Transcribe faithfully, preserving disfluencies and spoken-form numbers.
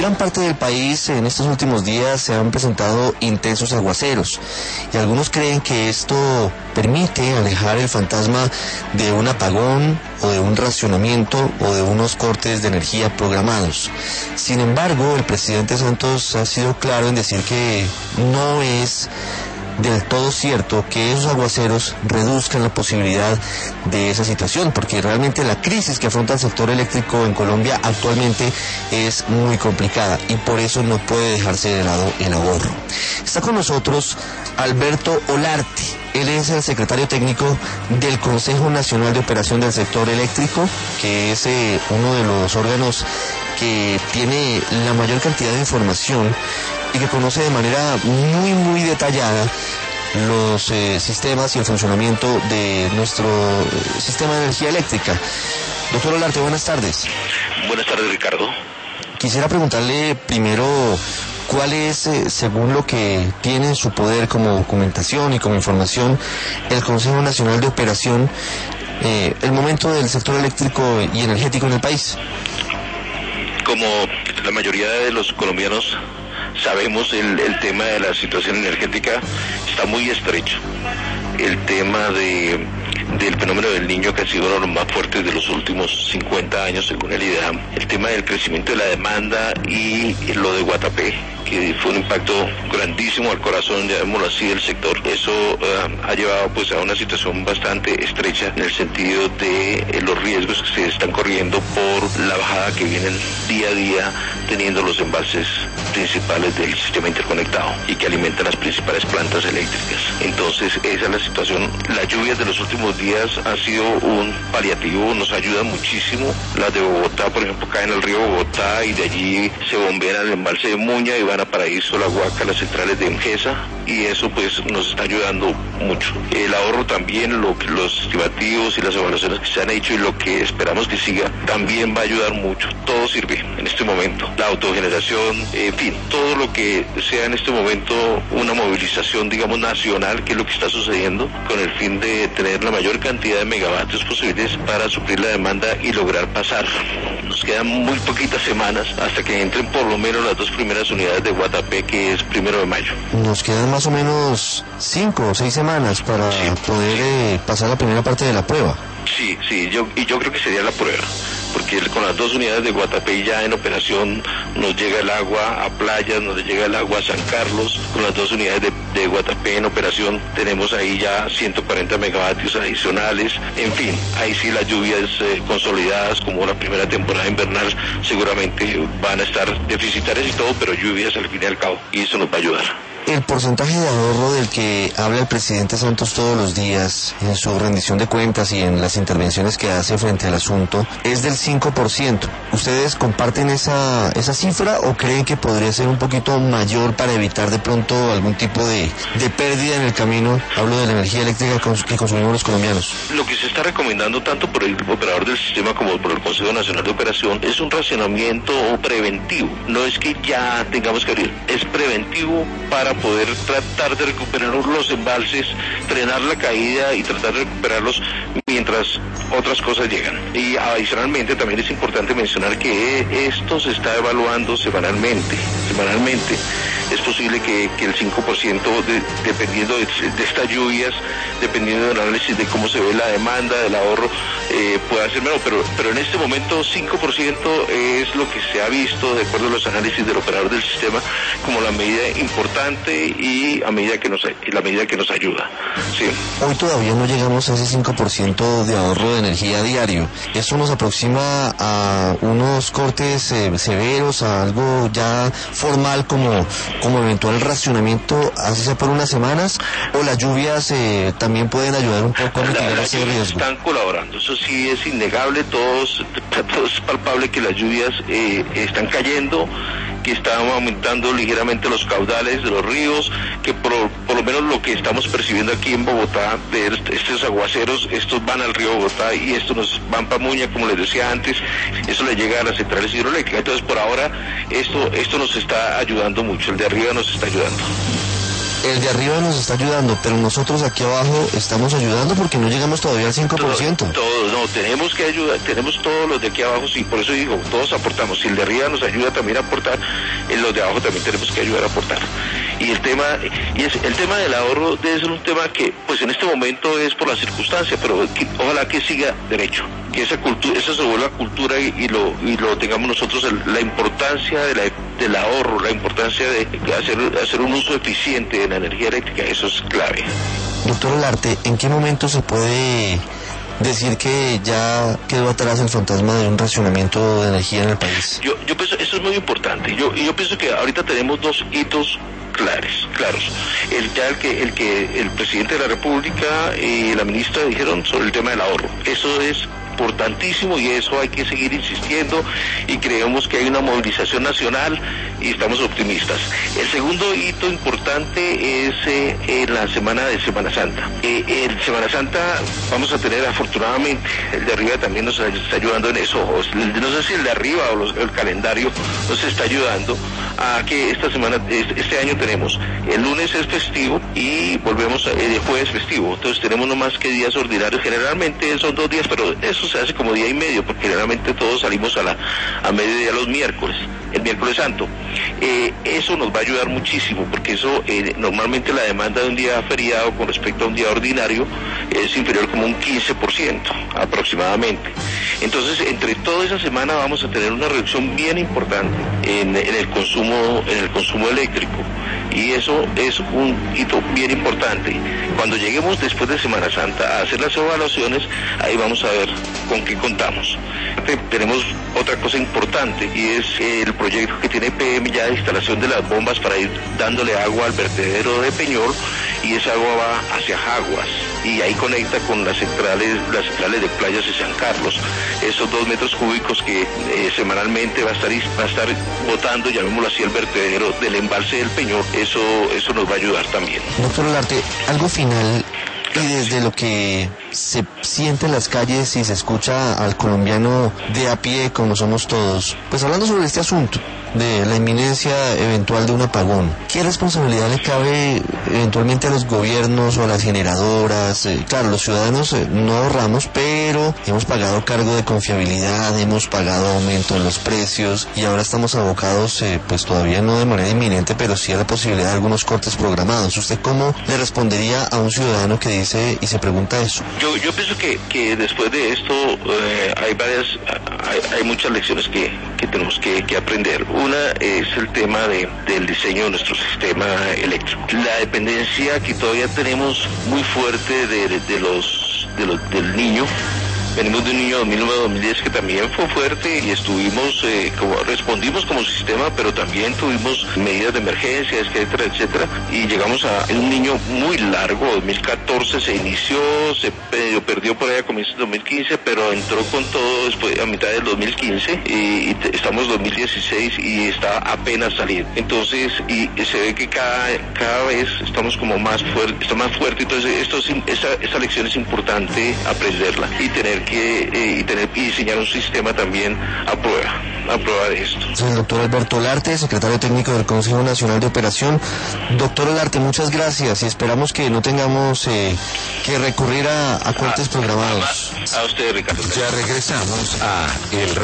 gran parte del país en estos últimos días se han presentado intensos aguaceros y algunos creen que esto permite alejar el fantasma de un apagón o de un racionamiento o de unos cortes de energía programados. Sin embargo, el presidente Santos ha sido claro en decir que no es del todo cierto que esos aguaceros reduzcan la posibilidad de esa situación, porque realmente la crisis que afronta el sector eléctrico en Colombia actualmente es muy complicada y por eso no puede dejarse de lado el ahorro. Está con nosotros Alberto Olarte. Él es el secretario técnico del Consejo Nacional de Operación del Sector Eléctrico, que es eh, uno de los órganos que tiene la mayor cantidad de información y que conoce de manera muy, muy detallada los eh, sistemas y el funcionamiento de nuestro eh, sistema de energía eléctrica. Doctor Olarte, buenas tardes. Buenas tardes, Ricardo. Quisiera preguntarle primero cuál es, eh, según lo que tiene en su poder como documentación y como información, el Consejo Nacional de Operación, eh, el momento del sector eléctrico y energético en el país. Como la mayoría de los colombianos sabemos, el, el tema de la situación energética está muy estrecho. El tema de, del fenómeno del Niño, que ha sido uno de los más fuertes de los últimos cincuenta años según el IDEAM, el tema del crecimiento de la demanda y lo de Guatapé, que fue un impacto grandísimo al corazón, llamémoslo así, del sector. Eso uh, ha llevado pues a una situación bastante estrecha en el sentido de eh, los riesgos que se están corriendo por la bajada que vienen día a día teniendo los embalses principales del sistema interconectado y que alimentan las principales plantas eléctricas. Entonces esa es la situación. Las lluvias de los últimos días han sido un paliativo, nos ayudan muchísimo. Las de Bogotá, por ejemplo, caen al río Bogotá y de allí se bombean al embalse de Muña y van a Paraíso, La Huaca, las centrales de Engesa, y eso pues nos está ayudando mucho. El ahorro también, lo, los estimativos y las evaluaciones que se han hecho y lo que esperamos que siga, también va a ayudar mucho. Todo sirve en este momento. La autogeneración, en fin, todo lo que sea en este momento una movilización, digamos, nacional, que es lo que está sucediendo, con el fin de tener la mayor cantidad de megavatios posibles para suplir la demanda y lograr pasar. Nos quedan muy poquitas semanas hasta que entren por lo menos las dos primeras unidades de Guatapé, que es primero de mayo. Nos quedan más o menos cinco o seis semanas para sí, poder eh, pasar la primera parte de la prueba. Sí, sí, yo, y yo creo que sería la prueba, porque con las dos unidades de Guatapé ya en operación nos llega el agua a Playas, nos llega el agua a San Carlos. Con las dos unidades de, de Guatapé en operación tenemos ahí ya ciento cuarenta megavatios adicionales. En fin, ahí sí las lluvias eh, consolidadas como la primera temporada invernal seguramente van a estar deficitarias y todo, pero lluvias al fin y al cabo, y eso nos va a ayudar. El porcentaje de ahorro del que habla el presidente Santos todos los días en su rendición de cuentas y en las intervenciones que hace frente al asunto es del cinco por ciento. ¿Ustedes comparten esa, esa cifra o creen que podría ser un poquito mayor para evitar de pronto algún tipo de, de pérdida en el camino? Hablo de la energía eléctrica que consumimos los colombianos. Lo que se está recomendando tanto por el operador del sistema como por el Consejo Nacional de Operación es un racionamiento preventivo. No es que ya tengamos que abrir, es preventivo para poder tratar de recuperar los embalses, frenar la caída y tratar de recuperarlos mientras otras cosas llegan. Y adicionalmente también es importante mencionar que esto se está evaluando semanalmente, semanalmente. Es posible que, que el cinco por ciento, de, dependiendo de, de estas lluvias, dependiendo del análisis de cómo se ve la demanda, del ahorro, eh, pueda ser menos, pero, pero en este momento cinco por ciento es lo que se ha visto, de acuerdo a los análisis del operador del sistema, como la medida importante y a medida que nos, la medida que nos ayuda. Sí. Hoy todavía no llegamos a ese cinco por ciento de ahorro de energía diario. Eso nos aproxima a unos cortes eh, severos, a algo ya formal como, como eventual racionamiento, así sea por unas semanas, o las lluvias eh, también pueden ayudar un poco a mitigar ese riesgo. Están colaborando, eso sí es innegable, todos, todos es palpable que las lluvias eh, están cayendo, que están aumentando ligeramente los caudales de los ríos, que por, por lo menos lo que estamos percibiendo aquí en Bogotá, de estos aguaceros, estos van al río Bogotá y estos nos van para Muña, como les decía antes, eso le llega a las centrales hidroeléctricas. Entonces por ahora esto, esto nos está ayudando mucho, el de arriba nos está ayudando. el de arriba nos está ayudando, pero nosotros aquí abajo estamos ayudando porque no llegamos todavía al cinco por ciento. Todos, todos, no, tenemos que ayudar, tenemos todos los de aquí abajo, sí, por eso digo, todos aportamos. Si el de arriba nos ayuda también a aportar, en los de abajo también tenemos que ayudar a aportar. Y el tema, y es, el tema del ahorro debe ser un tema que, pues en este momento es por la circunstancia, pero que, ojalá que siga derecho, que esa cultura, esa se vuelva cultura y, y lo y lo tengamos nosotros, el, la importancia de la, del ahorro, la importancia de hacer, hacer un uso eficiente de la energía eléctrica, eso es clave. Doctor Olarte, ¿en qué momento se puede decir que ya quedó atrás el fantasma de un racionamiento de energía en el país? Yo, yo pienso, eso es muy importante. Yo, yo pienso que ahorita tenemos dos hitos claros, claros. El ya el que el que el presidente de la República y la ministra dijeron sobre el tema del ahorro. Eso es importantísimo y eso hay que seguir insistiendo y creemos que hay una movilización nacional y estamos optimistas. El segundo hito importante es eh, en la semana de Semana Santa. Eh, en Semana Santa vamos a tener, afortunadamente, el de arriba también nos está ayudando en eso. No sé si el de arriba o los, el calendario nos está ayudando a que esta semana, este año tenemos, el lunes es festivo y volvemos a, el jueves festivo, entonces tenemos no más que días ordinarios, generalmente son dos días, pero eso se hace como día y medio, porque generalmente todos salimos a la a mediodía los miércoles, el miércoles santo. Eh, eso nos va a ayudar muchísimo, porque eso eh, normalmente la demanda de un día feriado con respecto a un día ordinario es inferior como un quince por ciento aproximadamente. Entonces, entre toda esa semana vamos a tener una reducción bien importante en, en el consumo, en el consumo eléctrico. Y eso es un hito bien importante. Cuando lleguemos después de Semana Santa a hacer las evaluaciones, ahí vamos a ver con qué contamos. Tenemos otra cosa importante y es el proyecto que tiene P M ya de instalación de las bombas para ir dándole agua al vertedero de Peñol, y esa agua va hacia Jaguas y ahí conecta con las centrales, las centrales de Playas de San Carlos. Esos dos metros cúbicos que eh, semanalmente va a estar va a estar botando, llamémoslo así, el vertedero del embalse del Peñol. Eso, eso nos va a ayudar también. Doctor Olarte, algo final, y desde lo que se siente en las calles y se escucha al colombiano de a pie, como somos todos, pues hablando sobre este asunto de la inminencia eventual de un apagón, ¿qué responsabilidad le cabe eventualmente a los gobiernos o a las generadoras? Eh, claro, los ciudadanos eh, no ahorramos, pero hemos pagado cargo de confiabilidad, hemos pagado aumento en los precios y ahora estamos abocados, eh, pues todavía no de manera inminente, pero sí a la posibilidad de algunos cortes programados. ¿Usted cómo le respondería a un ciudadano que dice y se pregunta eso? Yo, yo pienso que, que después de esto eh, hay varias, hay, hay muchas lecciones que, que tenemos que, que aprender. Una es el tema de, del diseño de nuestro sistema eléctrico. La dependencia que todavía tenemos muy fuerte de, de, de los, de los del niño. Venimos de un niño dos mil nueve a dos mil diez que también fue fuerte y estuvimos, eh, como respondimos como sistema, pero también tuvimos medidas de emergencia, etcétera, etcétera, y llegamos a un niño muy largo. dos mil catorce se inició, se perdió, perdió por ahí a comienzos de dos mil quince, pero entró con todo después a mitad del dos mil quince y, y estamos en dos mil dieciséis y está apenas saliendo. Entonces, y, y se ve que cada, cada vez estamos como más fuerte, está más fuerte, entonces esto es, esa, esa lección es importante aprenderla y tener que eh, y tener y diseñar un sistema también a prueba, a prueba de esto. Soy el doctor Alberto Olarte, secretario técnico del Consejo Nacional de Operación. Doctor Olarte, muchas gracias y esperamos que no tengamos eh, que recurrir a, a cortes programados. A, a usted, Ricardo. Ya regresamos a El